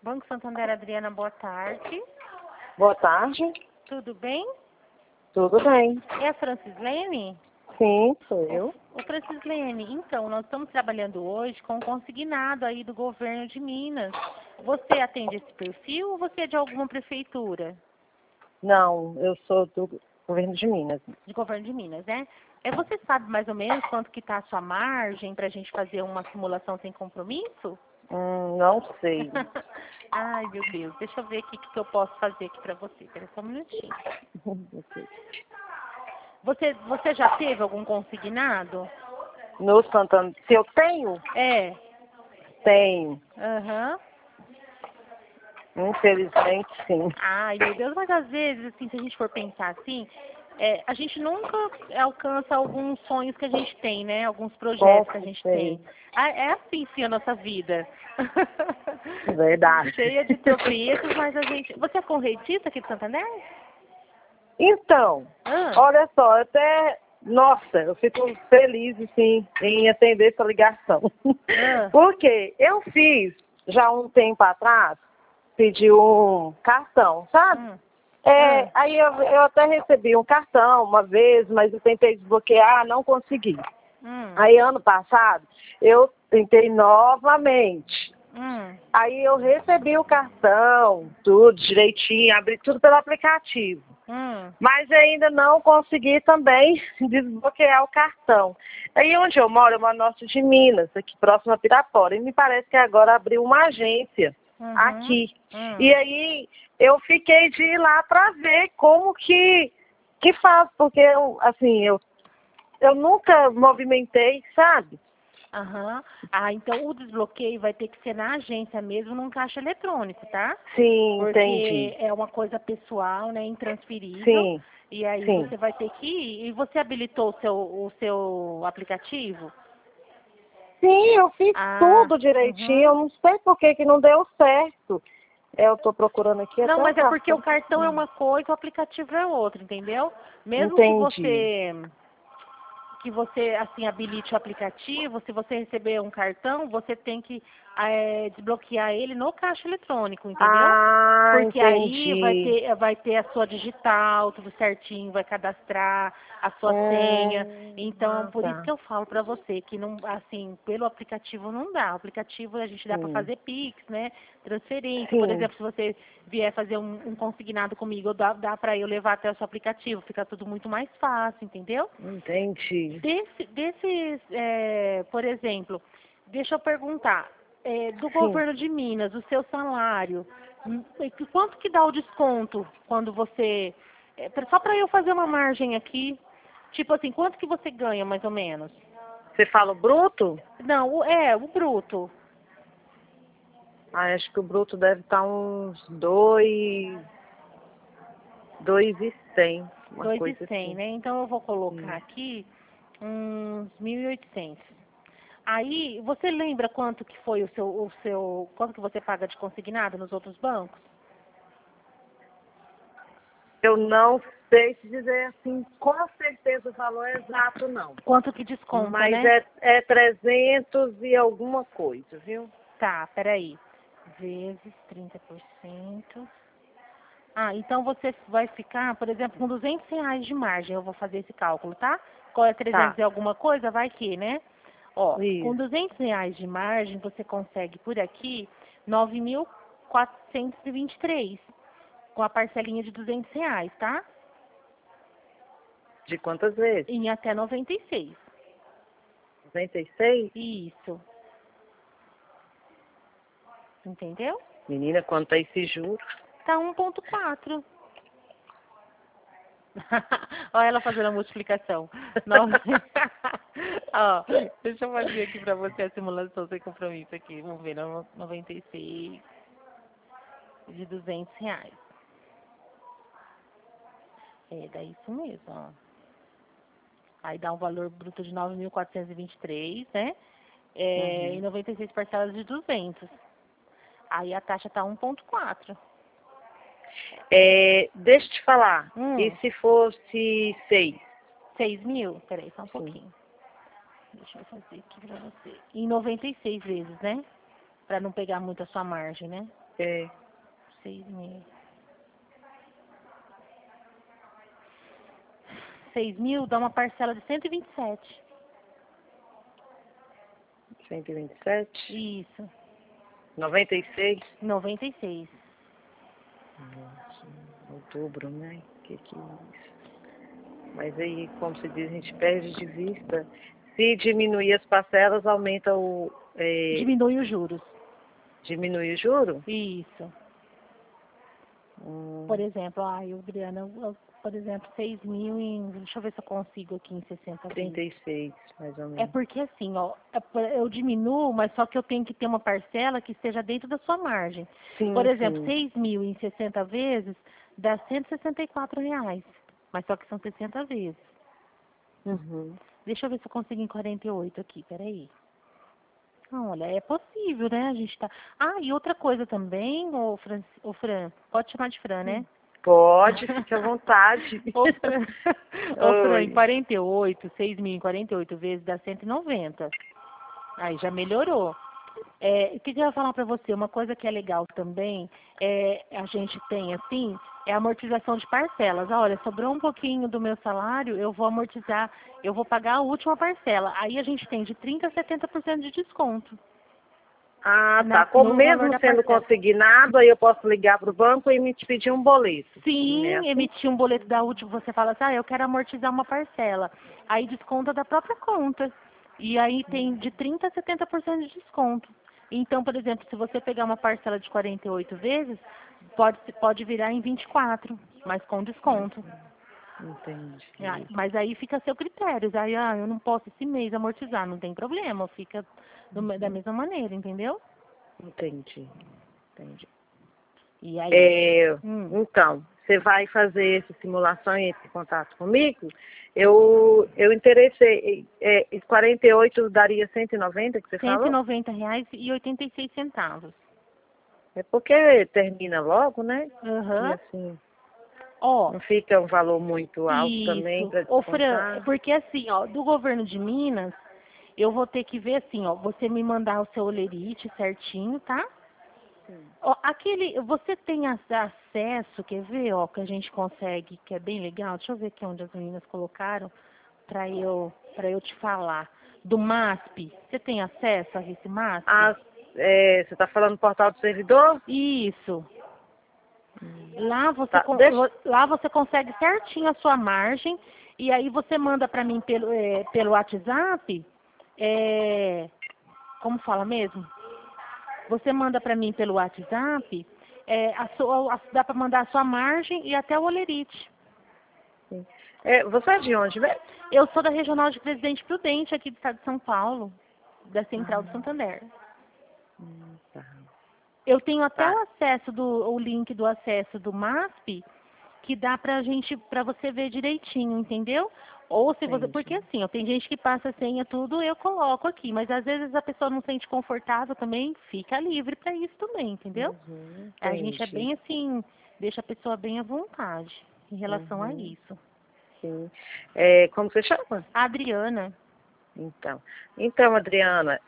Banco Santander, Adriana, boa tarde. Boa tarde. Tudo bem? Tudo bem? É a Francislene? Sim, sou eu. Ô, Francislene, então, nós estamos trabalhando hoje com um consignado aí do governo de Minas. Você atende esse perfil ou você é de alguma prefeitura? Não, eu sou do governo de Minas. De governo de Minas, né? Você sabe mais ou menos quanto que está a sua margem para a gente fazer uma simulação sem compromisso? Não sei. Ai, meu Deus. Deixa eu ver aqui o que eu posso fazer aqui para você. Espera só um minutinho. Você já teve algum consignado? No Santander, se eu tenho? É. Tenho. Aham. Infelizmente, sim. Ai, meu Deus, mas às vezes, assim, se a gente for pensar assim, a gente nunca alcança alguns sonhos que a gente tem, né? Alguns projetos que a gente tem. É assim, sim, a nossa vida. Verdade. Cheia de tropeços, mas a gente... Você é correntista aqui de Santander? Então, olha só, nossa, eu fico feliz, assim, em atender essa ligação. Porque eu fiz, já um tempo atrás, pedi um cartão, sabe? Aí eu até recebi um cartão uma vez, mas eu tentei desbloquear, não consegui. Aí ano passado, eu tentei novamente. Aí eu recebi o cartão, tudo direitinho, abri tudo pelo aplicativo. Mas ainda não consegui também desbloquear o cartão. Aí onde eu moro no norte de Minas, aqui próximo a Pirapora. E me parece que agora abriu uma agência aqui. E aí eu fiquei de ir lá para ver como que faz, porque eu nunca movimentei, sabe? Então o desbloqueio vai ter que ser na agência mesmo, num caixa eletrônico, tá? Sim, Porque entendi. é uma coisa pessoal, né, intransferível. Sim. E aí Sim. você vai ter que ir. E você habilitou o seu aplicativo? Sim, eu fiz tudo direitinho. Eu não sei por que não deu certo. Eu estou procurando aqui até Não, mas o é porque o cartão. cartão é uma coisa, o aplicativo é outra, entendeu? Mesmo Entendi. que você assim habilite o aplicativo, se você receber um cartão, você tem que desbloquear ele no caixa eletrônico, entendeu? Porque Entendi. aí vai ter a sua digital, tudo certinho, vai cadastrar a sua senha. Então, por isso que eu falo pra você que não, assim, pelo aplicativo não dá. O aplicativo a gente dá pra fazer Pix, né? Transferência. Por exemplo, se você vier fazer um consignado comigo, dá pra eu levar até o seu aplicativo, fica tudo muito mais fácil, entendeu? Entendi. Por exemplo, deixa eu perguntar, do governo de Minas, o seu salário, quanto que dá o desconto quando você... só para eu fazer uma margem aqui, tipo assim, quanto que você ganha mais ou menos? Você fala o bruto? Não, o bruto. Acho que o bruto deve estar uns 2.100, uma coisa 2.100, assim. né? Então eu vou colocar aqui uns 1.800. Aí, você lembra quanto que foi quanto que você paga de consignado nos outros bancos? Eu não sei te dizer assim, com certeza o valor exato, não. Quanto que desconta, Mas né? é 300 e alguma coisa, viu? Tá, peraí. Vezes 30%. Então você vai ficar, por exemplo, com R$ 200 de margem. Eu vou fazer esse cálculo, tá? Qual é 300 Tá. e alguma coisa? Vai que, né? Com Isso. R$ 200 de margem, você consegue por aqui 9.423. Com a parcelinha de R$ 200, tá? De quantas vezes? Em até 96. 96? Isso. Entendeu? Menina, quanto a esse juro? Tá 1,4. Olha ela fazendo a multiplicação. Ó, deixa eu fazer aqui pra você a simulação sem compromisso aqui. Vamos ver, 96 de R$ 200. Dá isso mesmo, ó. Aí dá um valor bruto de 9.423, né? E 96 parcelas de 200. Aí a taxa tá 1,4. Deixa eu te falar. E se fosse 6? 6 mil? Peraí, só um pouquinho. Deixa eu fazer aqui pra você. Em 96 vezes, né? Pra não pegar muito a sua margem, né? É. 6.000. 6.000 dá uma parcela de 127. 127? Isso. 96? 96. Nossa, outubro, né? Que é isso? Mas aí, como se diz, a gente perde de vista. Se diminuir as parcelas, aumenta o... Diminui os juros. Diminui o juro? Isso. Por exemplo, Adriana, por exemplo, 6.000 em... Deixa eu ver se eu consigo aqui em 60 vezes. 36, mais ou menos. É porque assim, ó, eu diminuo, mas só que eu tenho que ter uma parcela que esteja dentro da sua margem. Sim, Por exemplo, sim. 6.000 em 60 vezes dá R$ 164. Mas só que são 60 vezes. Uhum. Deixa eu ver se eu consigo em 48 aqui, peraí. Não, olha, é possível, né? A gente tá... E outra coisa também, ô Fran, pode chamar de Fran, né? Pode, fique à vontade. Ô Fran, em Oi. 48, 6.000 em 48 vezes dá 190. Aí já melhorou. O que eu ia falar para você? Uma coisa que é legal também, a gente tem assim, é a amortização de parcelas. Olha, sobrou um pouquinho do meu salário, eu vou amortizar, eu vou pagar a última parcela. Aí a gente tem de 30% a 70% de desconto. Tá. Como No valor mesmo da sendo parcela. consignado, aí eu posso ligar para o banco e me pedir um boleto. Sim, É assim? emitir um boleto da última, você fala assim, eu quero amortizar uma parcela. Aí desconta da própria conta. E aí tem de 30% a 70% de desconto. Então, por exemplo, se você pegar uma parcela de 48 vezes, pode virar em 24, mas com desconto. Entendi. Mas aí fica a seu critério. Aí, eu não posso esse mês amortizar, não tem problema, fica da mesma maneira, entendeu? Entendi. E aí? Então, você vai fazer essa simulação e esse contato comigo? Eu interessei, 48 daria 190 que você falou? R$ 190,86. É porque termina logo, né? E Aham. assim, Ó, não fica um valor muito alto também isso. para Ô, Fran, descontar. porque assim, ó, do governo de Minas, eu vou ter que ver assim, ó, você me mandar o seu olerite certinho, tá? Ó, você tem acesso, quer ver, ó, que a gente consegue, que é bem legal. Deixa eu ver aqui onde as meninas colocaram para eu te falar. Do MASP, você tem acesso a esse MASP? Você está falando do portal do servidor? Isso. Tá, deixa. Lá você consegue certinho a sua margem e aí você manda para mim pelo WhatsApp, como fala mesmo? Você manda para mim pelo WhatsApp, dá para mandar a sua margem e até o olerite. Você é de onde, velho? Eu sou da Regional de Presidente Prudente, aqui do estado de São Paulo, da Central do Santander. Tá. Eu tenho até Tá. o link do acesso do MASP, que dá para você ver direitinho, entendeu? Ou se você, porque assim, tem gente que passa a senha tudo, eu coloco aqui, mas às vezes a pessoa não se sente confortável também, fica livre para isso também, entendeu? A gente é bem assim, deixa a pessoa bem à vontade em relação a isso. Sim. Como você chama? Adriana. Então, Adriana,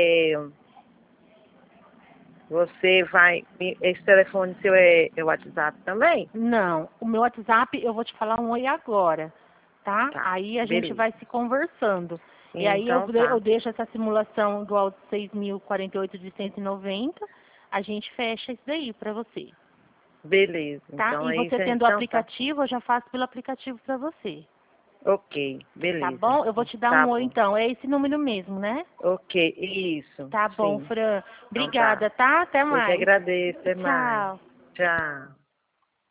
você vai. Esse telefone seu é WhatsApp também? Não, o meu WhatsApp eu vou te falar um oi agora, tá? Tá, Aí a gente beleza. vai se conversando. E aí Então, tá. eu deixo essa simulação igual 6.048 de 190, a gente fecha isso daí pra você. Beleza. Tá? Então, E aí, você tendo o aplicativo, eu já faço pelo aplicativo pra você. Ok, beleza. Tá bom? Eu vou te dar Tá um oi bom. então. É esse número mesmo, né? Ok, isso. Tá bom, Sim. Fran. Então, tá. Obrigada, tá? Até Eu que mais. agradeço. Até mais. Tchau. Tchau.